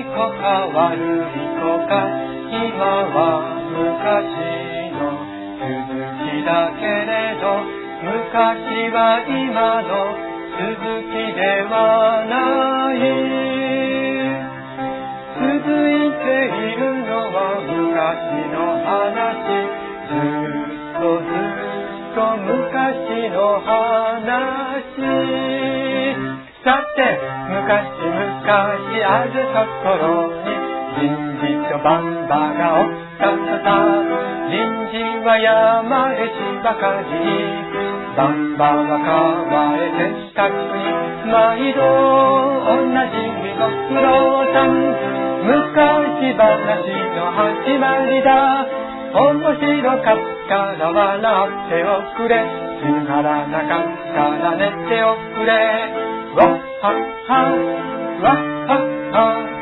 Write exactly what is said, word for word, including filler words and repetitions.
子か悪い子か、今は昔の続きだけれど、昔は今の続きではない。続いているのは昔の話、ずっとずっと昔の話。さて昔々あるところに人事とバンバがおったのさ。人事は山へしばかり、バンバは川へ手したくに、毎度同じご苦労さん。昔話の始まりだ。面白かったら笑っておくれ、つまらなかったら寝ておくれ。わっはっは、わっはっは。